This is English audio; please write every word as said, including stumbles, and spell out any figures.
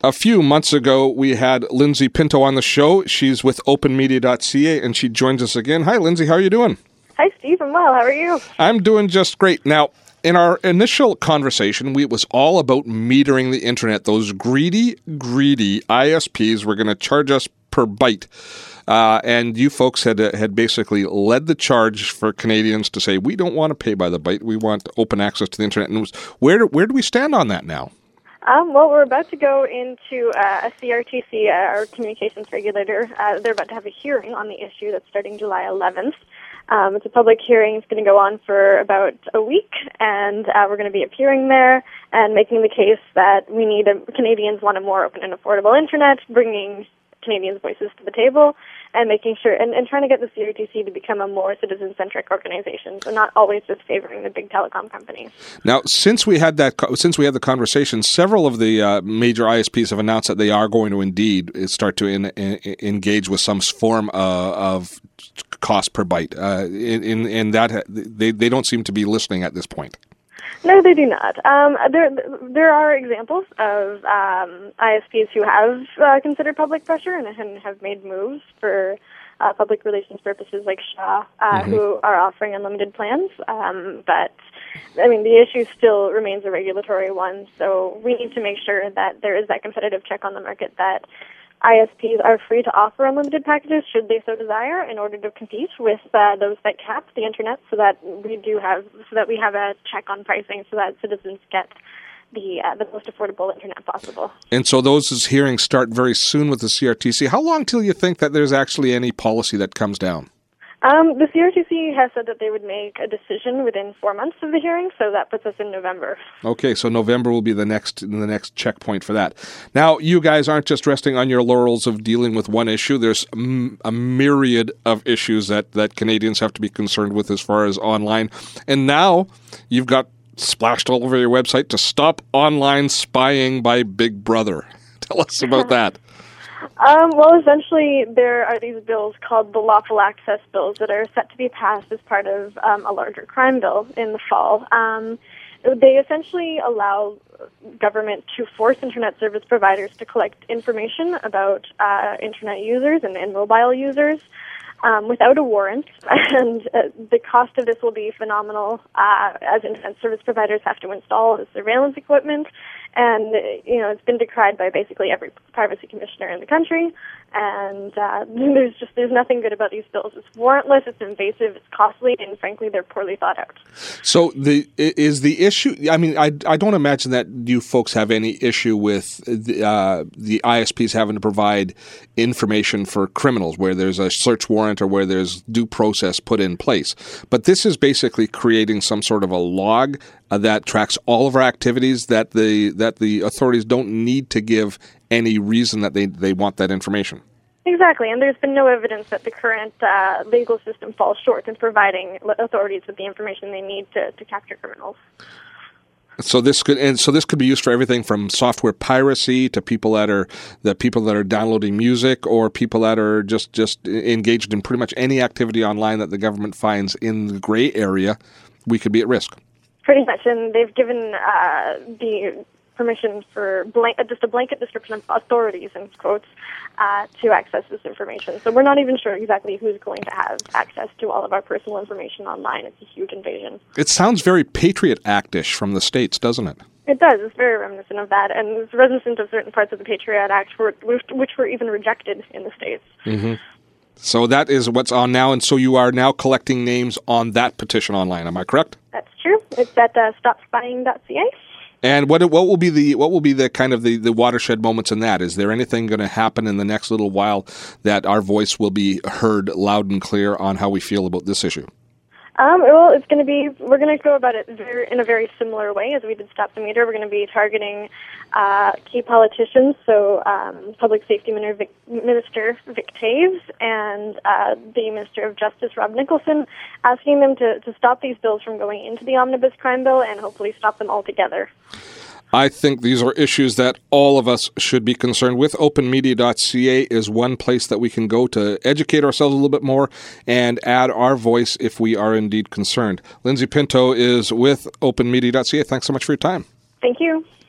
A few months ago, we had Lindsay Pinto on the show. She's with open media dot c a, and she joins us again. Hi, Lindsay. How are you doing? Hi, Steve. I'm well. How are you? I'm doing just great. Now, in our initial conversation, we, it was all about metering the internet. Those greedy, greedy I S Ps were going to charge us per byte. Uh, and you folks had uh, had basically led the charge for Canadians to say, we don't want to pay by the byte. We want open access to the internet. And it was, where, do, where do we stand on that now? Um, well, we're about to go into uh, a C R T C, uh, our communications regulator. Uh, they're about to have a hearing on the issue that's starting July eleventh. Um, it's a public hearing. It's going to go on for about a week, and uh, we're going to be appearing there and making the case that we need a, Canadians want a more open and affordable internet, bringing Canadians' voices to the table, and making sure and, and trying to get the C R T C to become a more citizen-centric organization, so not always just favoring the big telecom companies. Now, since we had that, since we had the conversation, several of the uh, major I S Ps have announced that they are going to indeed start to in, in, engage with some form uh, of cost per byte. Uh, in, in in that, they they don't seem to be listening at this point. No, they do not. Um, there, there are examples of um, I S Ps who have uh, considered public pressure and, and have made moves for uh, public relations purposes, like Shaw, uh, mm-hmm. who are offering unlimited plans. Um, but, I mean, the issue still remains a regulatory one, so we need to make sure that there is that competitive check on the market that I S Ps are free to offer unlimited packages should they so desire in order to compete with uh, those that cap the internet, so that we do have so that we have a check on pricing, so that citizens get the uh, the most affordable internet possible. And so those hearings start very soon with the C R T C. How long till you think that there's actually any policy that comes down? Um, the C R T C has said that they would make a decision within four months of the hearing, so that puts us in November. Okay, so November will be the next the next checkpoint for that. Now, you guys aren't just resting on your laurels of dealing with one issue. There's a myriad of issues that, that Canadians have to be concerned with as far as online. And now you've got splashed all over your website to stop online spying by Big Brother. Tell us about that. Um, well, essentially, there are these bills called the Lawful Access Bills that are set to be passed as part of um, a larger crime bill in the fall. Um, they essentially allow government to force internet service providers to collect information about uh, internet users and, and mobile users um, without a warrant, and uh, the cost of this will be phenomenal, uh, as internet service providers have to install the surveillance equipment. And, you know, it's been decried by basically every privacy commissioner in the country. And uh, there's just there's nothing good about these bills. It's warrantless, it's invasive, it's costly, and frankly, they're poorly thought out. So the is the issue, I mean, I, I don't imagine that you folks have any issue with the, uh, the I S Ps having to provide information for criminals where there's a search warrant or where there's due process put in place. But this is basically creating some sort of a log uh, that tracks all of our activities that the that the authorities don't need to give any reason that they, they want that information. Exactly, and there's been no evidence that the current uh, legal system falls short in providing authorities with the information they need to, to capture criminals. So this could and so this could be used for everything from software piracy to people that are the people that are downloading music, or people that are just, just engaged in pretty much any activity online that the government finds in the gray area. We could be at risk. Pretty much, and they've given uh, the permission for blank, just a blanket description of authorities, in quotes, uh, to access this information. So we're not even sure exactly who's going to have access to all of our personal information online. It's a huge invasion. It sounds very Patriot Act-ish from the States, doesn't it? It does. It's very reminiscent of that, and it's reminiscent of certain parts of the Patriot Act, for, which, which were even rejected in the States. Mm-hmm. So that is what's on now, and so you are now collecting names on that petition online. Am I correct? That's true. It's at uh, stop spying dot c a. And what what will be the what will be the kind of the, the watershed moments in that? Is there anything going to happen in the next little while that our voice will be heard loud and clear on how we feel about this issue? Um, well, it's going to be, we're going to go about it very, in a very similar way as we did Stop the Meter. We're going to be targeting uh, key politicians, so um, Public Safety Minister Vic, Minister Vic Taves and uh, the Minister of Justice, Rob Nicholson, asking them to, to stop these bills from going into the Omnibus Crime Bill and hopefully stop them altogether. I think these are issues that all of us should be concerned with. open media dot c a is one place that we can go to educate ourselves a little bit more and add our voice if we are indeed concerned. Lindsay Pinto is with open media dot c a. Thanks so much for your time. Thank you.